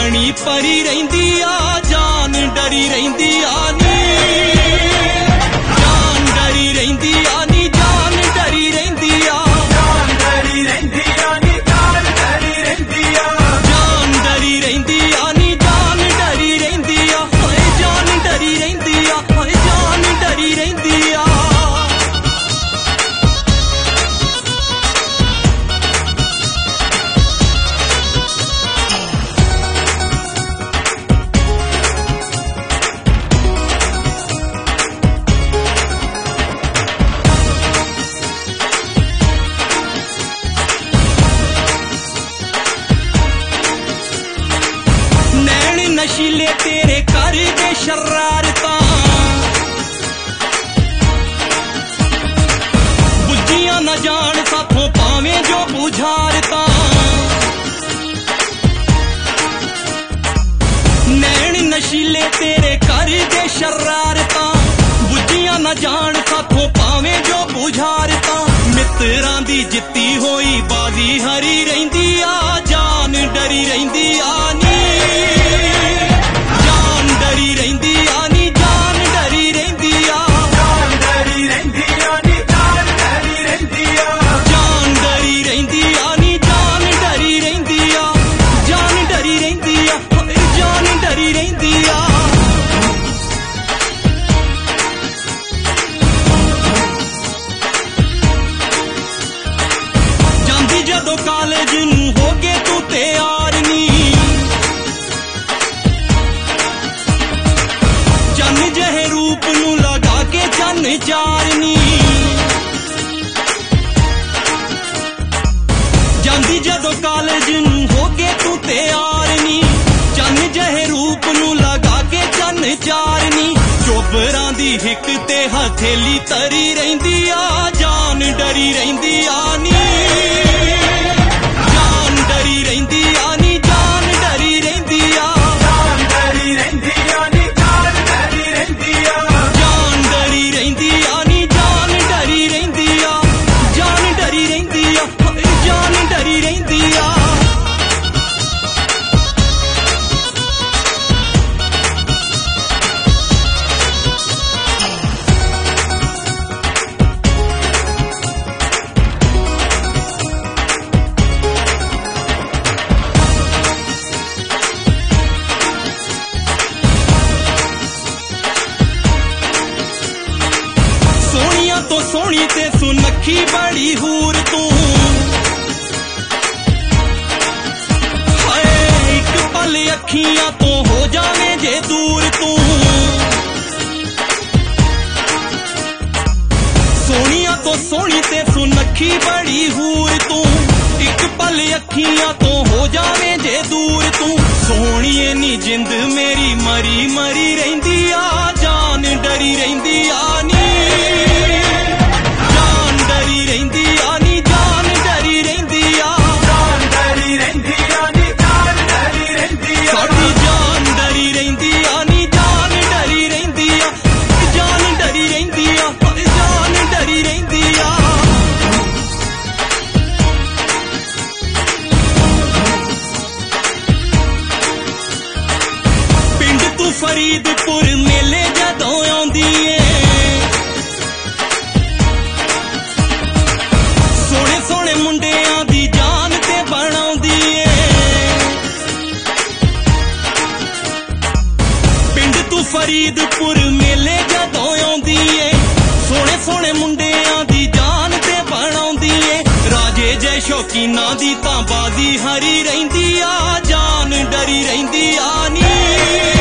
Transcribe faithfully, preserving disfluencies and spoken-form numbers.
बनी परी रहिंदी आ जान डरी रहिंदी आ नी जान डरी रहिंदी आ नी जान डरी रहिंदी आ जान डरी रहिंदी आ नी जान डरी रहिंदी आ जान डरी रहिंदी आ नी जान डरी रहिंदी आ हाय जान डरी रहिंदी आ हाय जान डरी रहिंदी आ नशीले तेरे कर दे शरारता बुझियां न जान साथों पावे जो बुझारता नैन नशीले तेरे कर दे शरारता बुझियां न जान साथों पावे जो बुझारता मित्रां दी जित्ती होई बाजी हरी रहिंदी आ जान डरी रहिंदी आ नी डरी रहिंदी आ नी जान डरी रहिंदी आ जान डरी रहिंदी आ नी जान डरी रहिंदी आ जान डरी रहिंदी आ नी जान डरी रहिंदी आ जान डरी रहिंदी आ जान डरी रहिंदी आ जांदी जदों कालेज नूं हो गए तू तैयार नी चन जहे रूप नू लगा के चन चारनी जांदी जदों कालेज नू हो गए तू तैयार नी चन जहे रूप नू लगा के चन चारनी चोबरां दी हिक ते हथेली तरी रहिंदी आ जान डरी रहिंदी आ नी जान डरी रहिंदी आ नी जान डरी रहिंदी आ जान डरी रहिंदी आ नी जान डरी रहिंदी आ जान डरी रहिंदी आ नी जान डरी रहिंदी आ जान डरी रहिंदी आ जान डरी रहिंदी आ तो सोहनी ते सुनखी बड़ी हूर तू हाय एक पल अखियां तो हो जावे जे दूर तू सोहनिया तो सोहनी ते सुनखी बड़ी हूर तू एक पल अखियां तो हो जावे जे दूर तू सोहणीए नी जिंद मेरी मरी मरी रहिंदी आ जान डरी रहिंदी आ नी डरी रहिंदी आ नी जान डरी रहिंदी आ जान डरी रहिंदी आ नी जान डरी रहिंदी आ साडी जान डरी रहिंदी आ नी जान डरी रहिंदी आ जान डरी रहिंदी आ जान डरी रहिंदी आ पिंड तू फरीदपुर मेले जदों आउंदी ए सोहणे मुंडियां दी जान ते बनाउंदी ए पिंड तू फरीदपुर मेले जदों आउंदी ए सोहणे सोहणे मुंडियां दी जान ते बनाउंदी ए राजे जय शौकीनां दी तां बाजी हरी रहिंदी आ जान डरी रहिंदी आ नी